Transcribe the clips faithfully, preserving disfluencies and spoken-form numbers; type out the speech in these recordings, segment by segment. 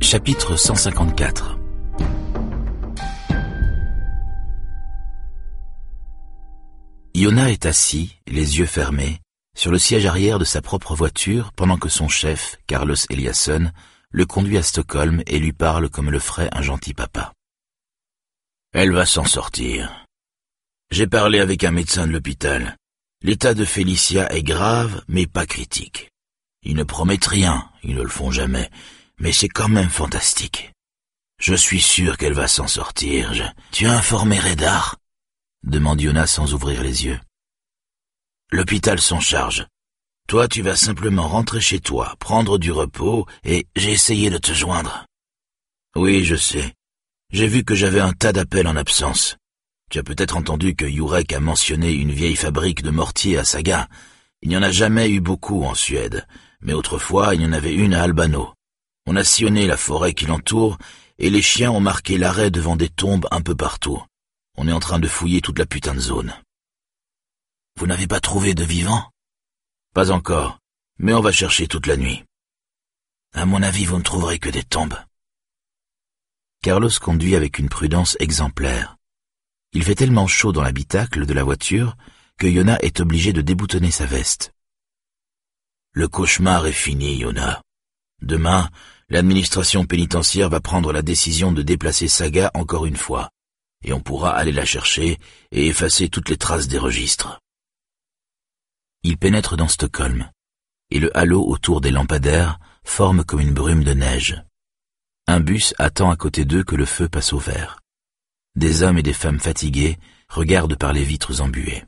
Chapitre cent cinquante-quatre. Yona est assis, les yeux fermés, sur le siège arrière de sa propre voiture pendant que son chef, Carlos Eliasson, le conduit à Stockholm et lui parle comme le ferait un gentil papa. Elle va s'en sortir. J'ai parlé avec un médecin de l'hôpital. L'état de Felicia est grave, mais pas critique. Ils ne promettent rien, ils ne le font jamais, mais c'est quand même fantastique. Je suis sûr qu'elle va s'en sortir. Je... Tu as informé Redar ? Demande Yona sans ouvrir les yeux. L'hôpital s'en charge. Toi, tu vas simplement rentrer chez toi, prendre du repos, et j'ai essayé de te joindre. Oui, je sais. J'ai vu que j'avais un tas d'appels en absence. Tu as peut-être entendu que Jurek a mentionné une vieille fabrique de mortiers à Saga. Il n'y en a jamais eu beaucoup en Suède, mais autrefois il y en avait une à Albano. On a sillonné la forêt qui l'entoure, et les chiens ont marqué l'arrêt devant des tombes un peu partout. On est en train de fouiller toute la putain de zone. Vous n'avez pas trouvé de vivants ? Pas encore, mais on va chercher toute la nuit. À mon avis, vous ne trouverez que des tombes. Carlos conduit avec une prudence exemplaire. Il fait tellement chaud dans l'habitacle de la voiture que Yona est obligé de déboutonner sa veste. Le cauchemar est fini, Yona. Demain, l'administration pénitentiaire va prendre la décision de déplacer Saga encore une fois, et on pourra aller la chercher et effacer toutes les traces des registres. Il pénètre dans Stockholm, et le halo autour des lampadaires forme comme une brume de neige. Un bus attend à côté d'eux que le feu passe au vert. Des hommes et des femmes fatigués regardent par les vitres embuées.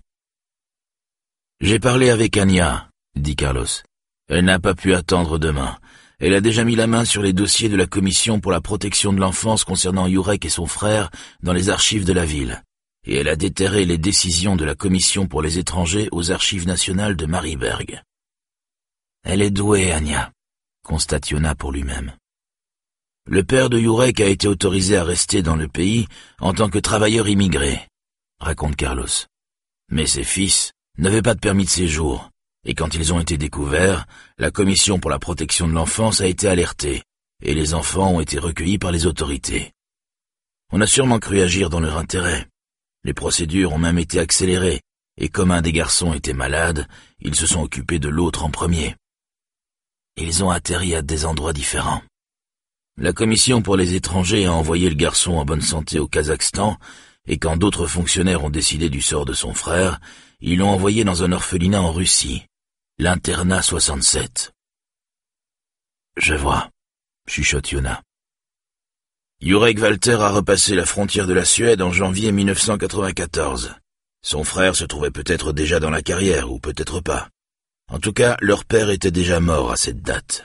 « J'ai parlé avec Anya, » dit Carlos. « Elle n'a pas pu attendre demain. Elle a déjà mis la main sur les dossiers de la commission pour la protection de l'enfance concernant Jurek et son frère dans les archives de la ville. Et elle a déterré les décisions de la commission pour les étrangers aux archives nationales de Marieberg. » Elle est douée, Anya, constate Yona pour lui-même. Le père de Jurek a été autorisé à rester dans le pays en tant que travailleur immigré, raconte Carlos. Mais ses fils n'avaient pas de permis de séjour, et quand ils ont été découverts, la commission pour la protection de l'enfance a été alertée, et les enfants ont été recueillis par les autorités. On a sûrement cru agir dans leur intérêt. Les procédures ont même été accélérées, et comme un des garçons était malade, ils se sont occupés de l'autre en premier. Ils ont atterri à des endroits différents. La commission pour les étrangers a envoyé le garçon en bonne santé au Kazakhstan, et quand d'autres fonctionnaires ont décidé du sort de son frère, ils l'ont envoyé dans un orphelinat en Russie, l'internat soixante-sept. Je vois, chuchote Yona. Jurek Walter a repassé la frontière de la Suède en janvier mille neuf cent quatre-vingt-quatorze. Son frère se trouvait peut-être déjà dans la carrière, ou peut-être pas. En tout cas, leur père était déjà mort à cette date.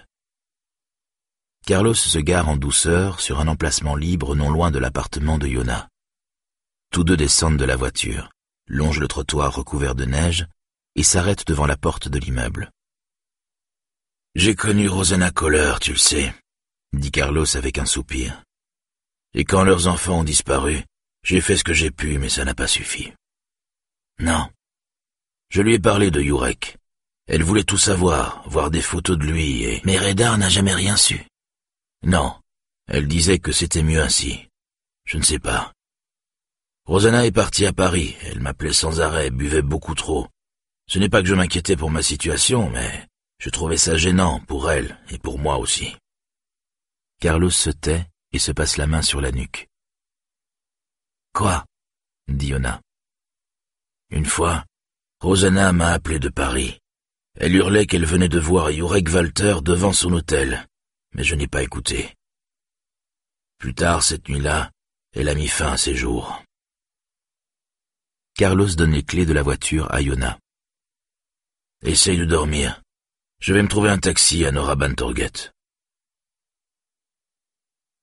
Carlos se gare en douceur sur un emplacement libre non loin de l'appartement de Yona. Tous deux descendent de la voiture, longent le trottoir recouvert de neige et s'arrêtent devant la porte de l'immeuble. « J'ai connu Rosanna Kohler, tu le sais, » dit Carlos avec un soupir. « Et quand leurs enfants ont disparu, j'ai fait ce que j'ai pu, mais ça n'a pas suffi. » Non. Je lui ai parlé de Jurek. Elle voulait tout savoir, voir des photos de lui, et... Mais Redar n'a jamais rien su. Non, elle disait que c'était mieux ainsi. Je ne sais pas. Rosanna est partie à Paris, elle m'appelait sans arrêt, buvait beaucoup trop. Ce n'est pas que je m'inquiétais pour ma situation, mais je trouvais ça gênant pour elle et pour moi aussi. Carlos se tait et se passe la main sur la nuque. Quoi ? Dit Yona. Une fois, Rosanna m'a appelé de Paris. Elle hurlait qu'elle venait de voir Jurek Walter devant son hôtel, mais je n'ai pas écouté. Plus tard, cette nuit-là, elle a mis fin à ses jours. Carlos donne les clés de la voiture à Yona. Essaye de dormir. Je vais me trouver un taxi à Norra Bantorget.